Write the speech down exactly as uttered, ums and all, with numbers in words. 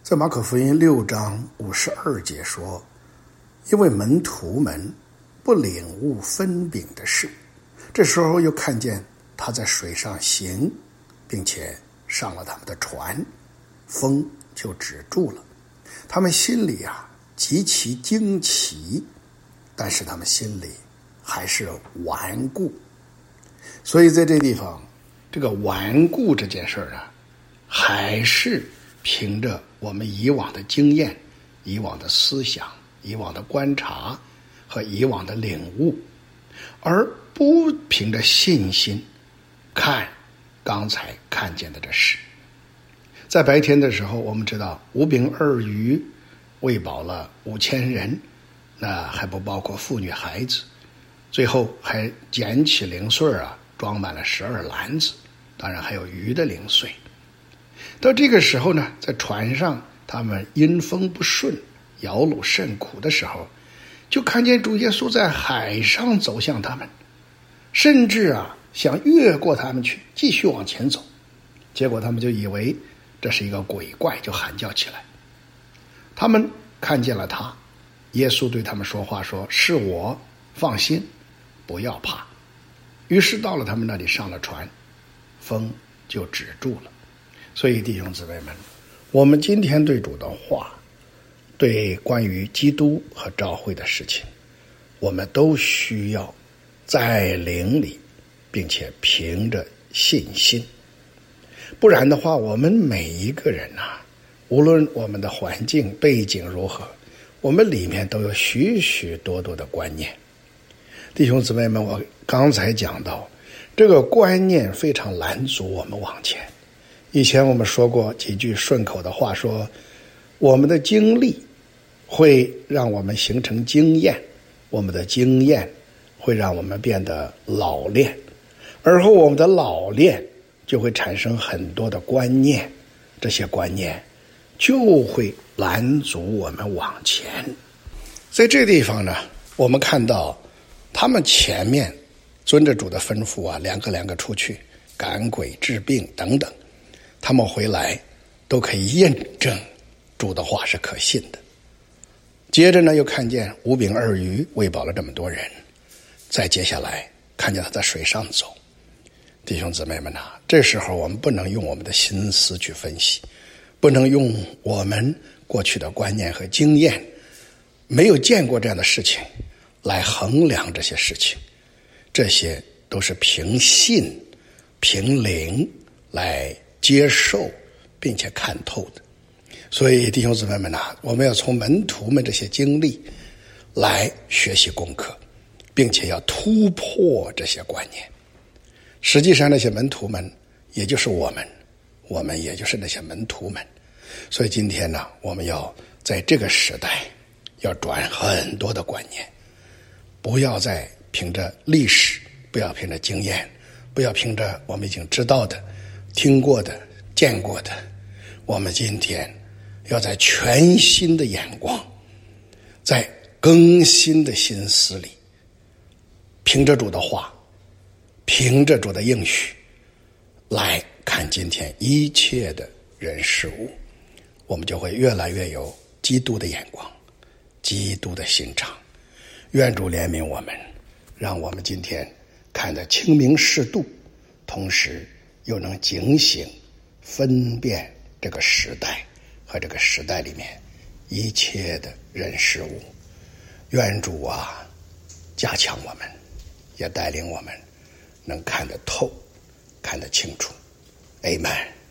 在马可福音六章五十二节说，因为门徒们不领悟分饼的事，这时候又看见他在水上行，并且上了他们的船，风就止住了。他们心里啊极其惊奇，但是他们心里还是顽固。所以在这地方，这个顽固这件事啊，还是凭着我们以往的经验、以往的思想、以往的观察和以往的领悟，而不凭着信心看刚才看见的这事。在白天的时候，我们知道五饼二鱼喂饱了五千人，那还不包括妇女孩子，最后还捡起零碎啊，装满了十二篮子，当然还有鱼的零碎。到这个时候呢，在船上他们因风不顺，摇橹甚苦的时候，就看见主耶稣在海上走向他们，甚至啊想越过他们去继续往前走。结果他们就以为这是一个鬼怪，就喊叫起来。他们看见了他，耶稣对他们说话说，是我，放心，不要怕。于是到了他们那里，上了船，风就止住了。所以弟兄姊妹们，我们今天对主的话，对关于基督和教会的事情，我们都需要在灵里，并且凭着信心。不然的话，我们每一个人啊，无论我们的环境背景如何，我们里面都有许许多多的观念。弟兄姊妹们，我刚才讲到这个观念非常拦阻我们往前。以前我们说过几句顺口的话，说我们的经历会让我们形成经验，我们的经验会让我们变得老练，而后我们的老练就会产生很多的观念，这些观念就会拦阻我们往前。在这地方呢，我们看到他们前面遵着主的吩咐啊，两个两个出去赶鬼治病等等，他们回来都可以验证主的话是可信的。接着呢，又看见五饼二鱼喂饱了这么多人，再接下来看见他在水上走。弟兄姊妹们啊，这时候我们不能用我们的心思去分析，不能用我们过去的观念和经验，没有见过这样的事情来衡量这些事情，这些都是凭信凭灵来接受并且看透的。所以弟兄姊妹们啊，我们要从门徒们这些经历来学习功课，并且要突破这些观念。实际上那些门徒们也就是我们，我们也就是那些门徒们。所以今天呢，我们要在这个时代要转很多的观念，不要再凭着历史，不要凭着经验，不要凭着我们已经知道的、听过的、见过的。我们今天要在全新的眼光，在更新的心思里，凭着主的话，凭着主的应许来看今天一切的人事物，我们就会越来越有基督的眼光，基督的心肠。愿主怜悯我们，让我们今天看得清明适度，同时又能警醒分辨这个时代和这个时代里面一切的人事物。愿主啊加强我们，也带领我们能看得透，看得清楚。 Amen。